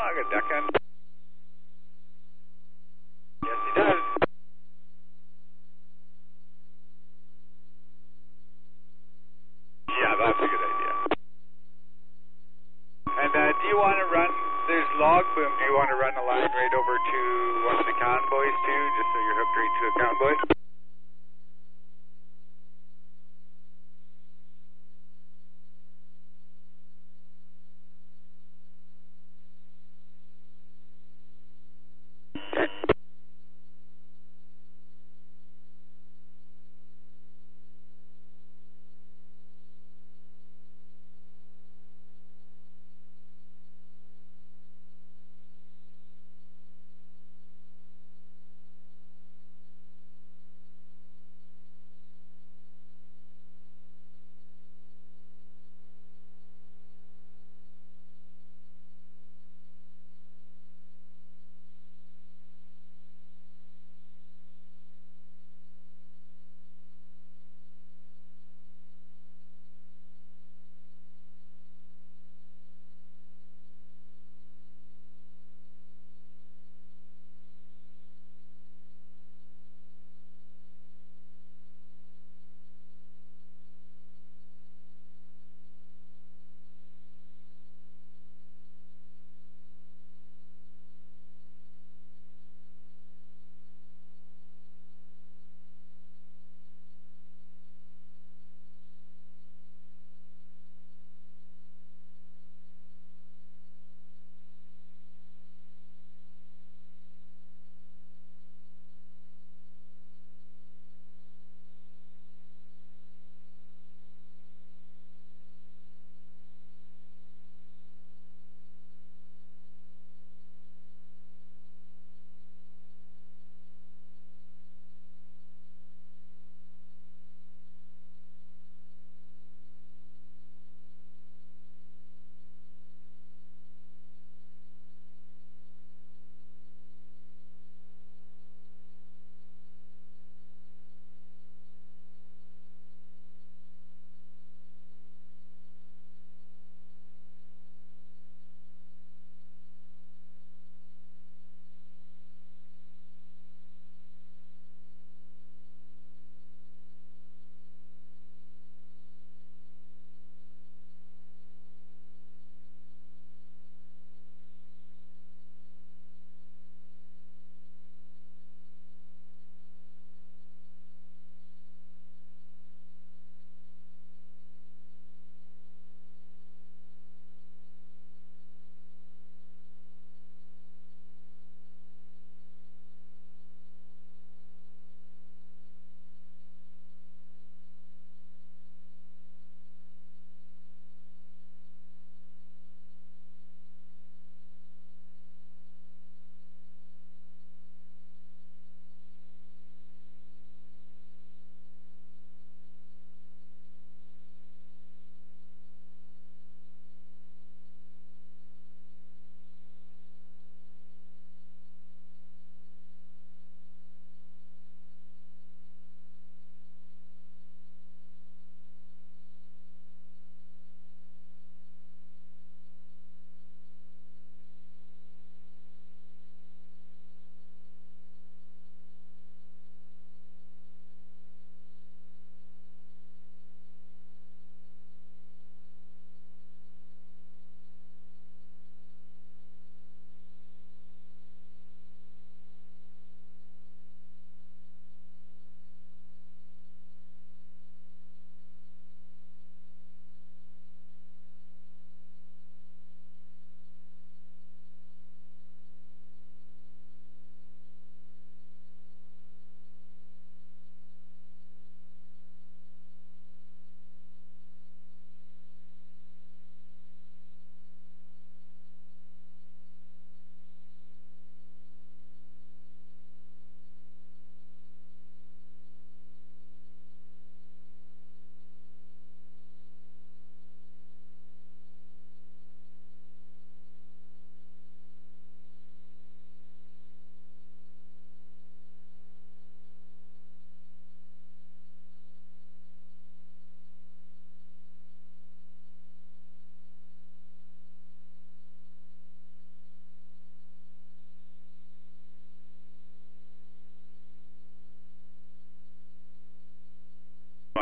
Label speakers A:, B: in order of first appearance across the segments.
A: log, a deckhand? Yes, he does. Yeah, that's a good idea. And do you want to run, there's log boom, do you want to run a line right over to one of the convoys too, just so you're hooked right to a convoy?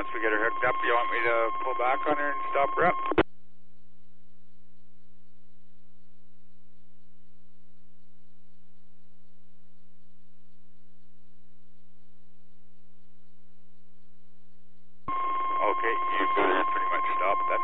A: once we get her hooked up, you want me to pull back on her and stop her up? Okay, you've got her pretty much stopped then.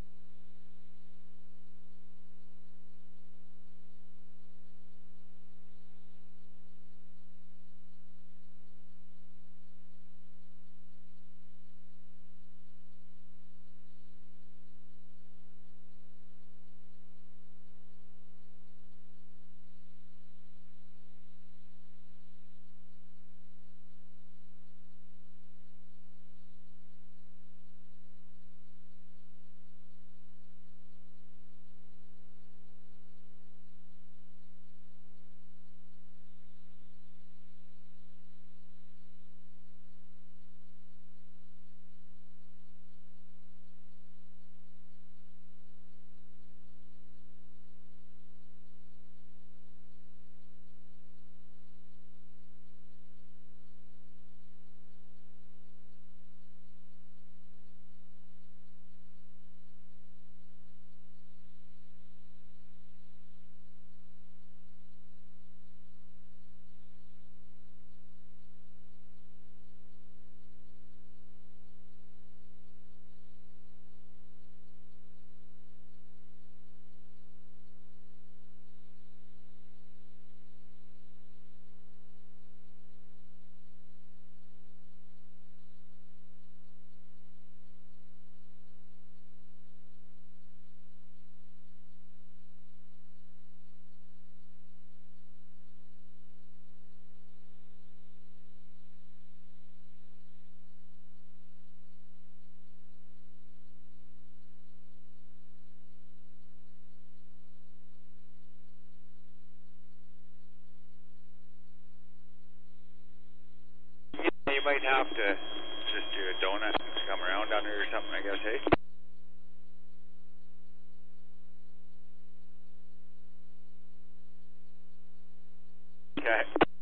A: You might have to just do a donut and come around on her or something, I guess, hey? Okay.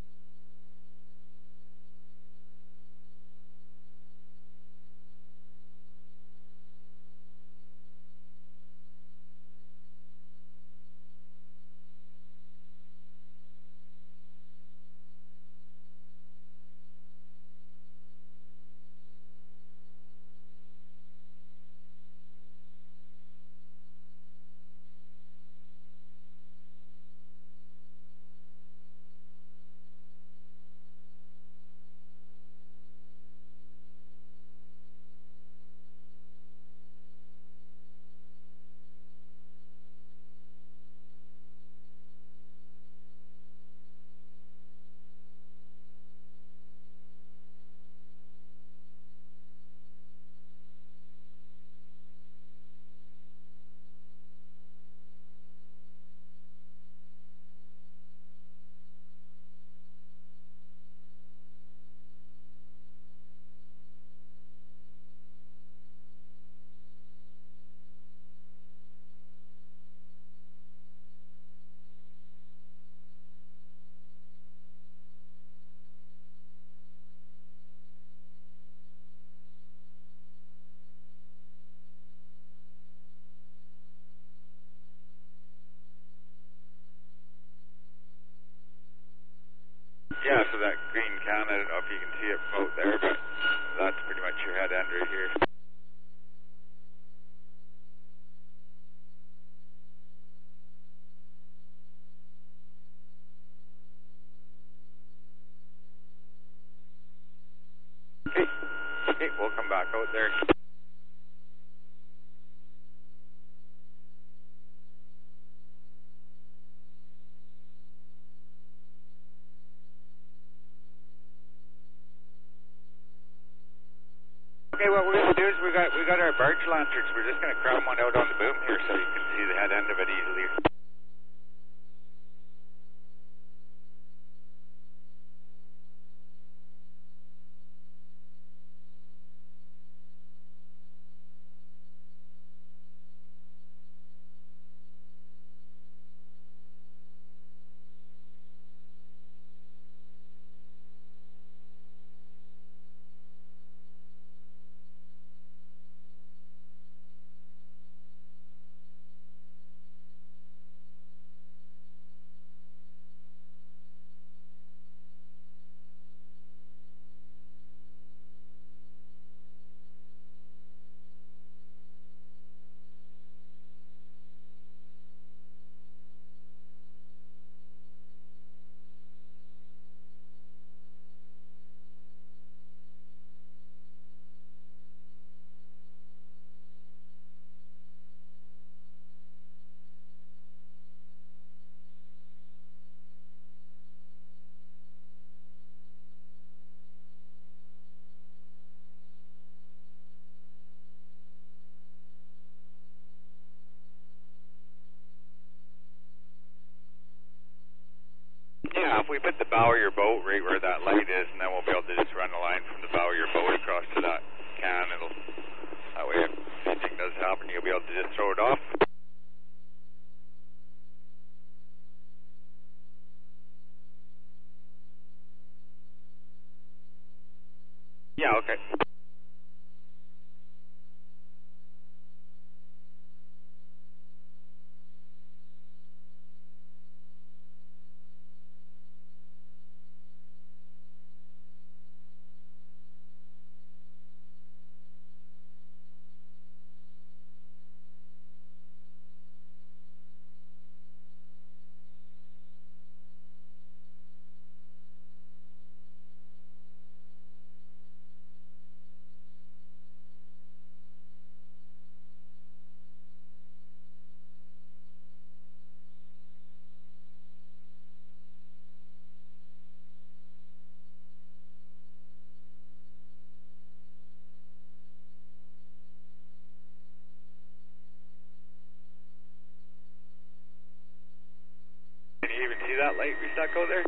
A: Yeah, so that green can, I don't know if you can see it out there, but that's pretty much your head end right here. Okay, okay, we'll come back out there. Okay, what we're going to do is we got our barge lanterns. We're just going to crown one out on the boom here so you can see the head end of it easily. Yeah, if we put the bow of your boat right where that light is, and then we'll be able to just run a line from the bow of your boat across to that can. That way if anything does happen, you'll be able to just throw it off. Yeah, okay. Can you even see that light we stuck out there?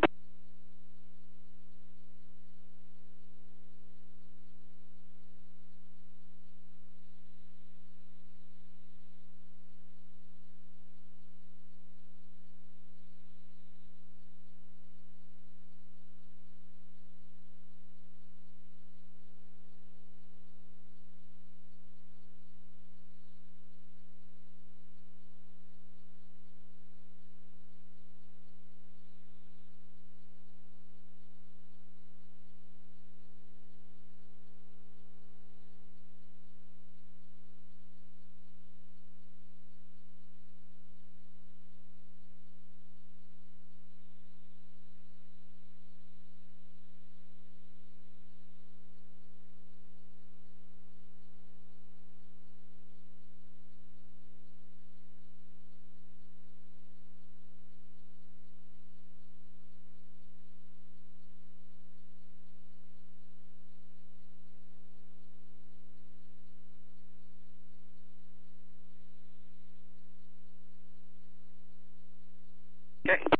A: Okay.